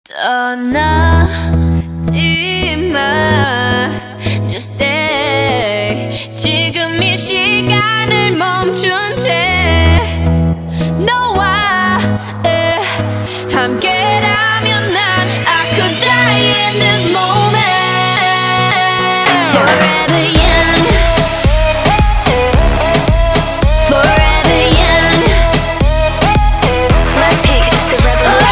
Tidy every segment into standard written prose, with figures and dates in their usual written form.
떠나지 마, just stay. 지금 이 시간을 멈춘 채 너와 함께라면 난 I could die in this moment. Forever young, forever young. Blackpink is the revolution.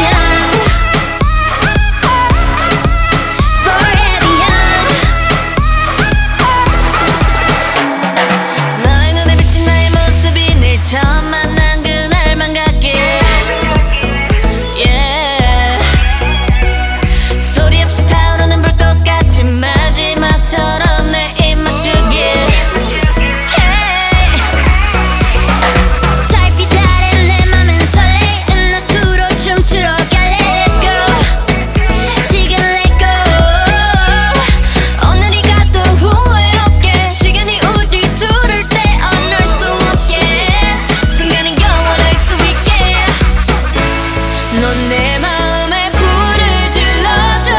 넌 내 마음에 불을 질러줘.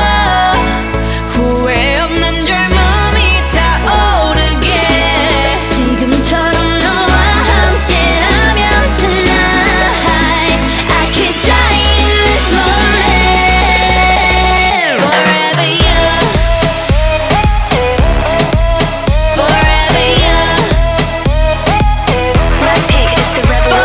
후회 없는 젊음이 타오르게. 지금처럼 너와 함께라면 tonight I could die in this moment. Forever young, forever young. Blackpink is the revolution.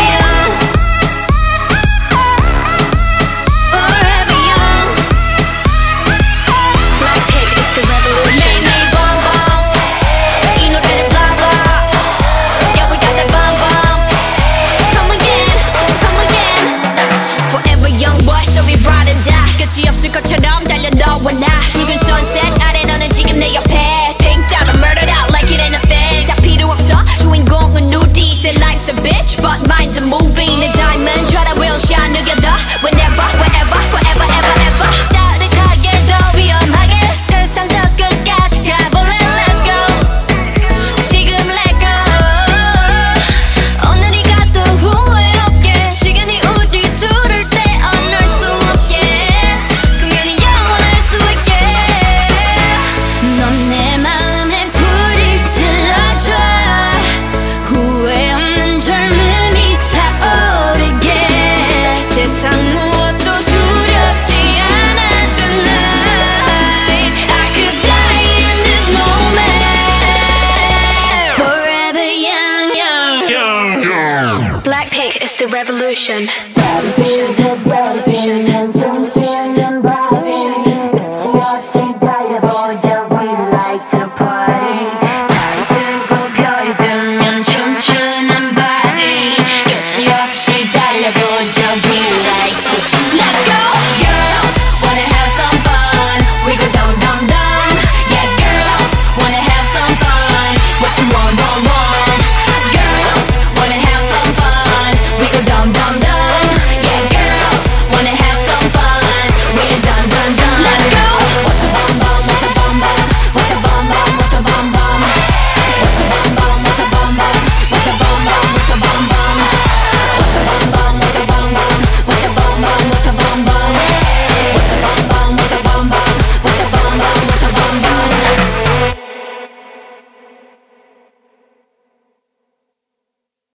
끝이 없을 것처럼 달려 너와 나. 붉은 sunset 아래 너는 지금 내 옆에. Pink diamond murdered out like it ain't a thing. 다 필요 없어 주인공은 누디. Say life's a bitch but mine's a movie. 내 diamond try to will shine together. Whenever, wherever, forever, ever, ever. 짜릿하게 더 위험하게 세상 저 끝까지 가볼래. Let's go 지금 let go. 오늘이 가도 후회 없게. 시간이 우리 둘을 떼어놓을 수 없게. 넌 내 마음에 불을 질러줘. 후회 없는 젊음이 타오르게. 세상 무엇도 두렵지 않아 tonight. I could die in this moment. Forever young, young. Blackpink is the revolution.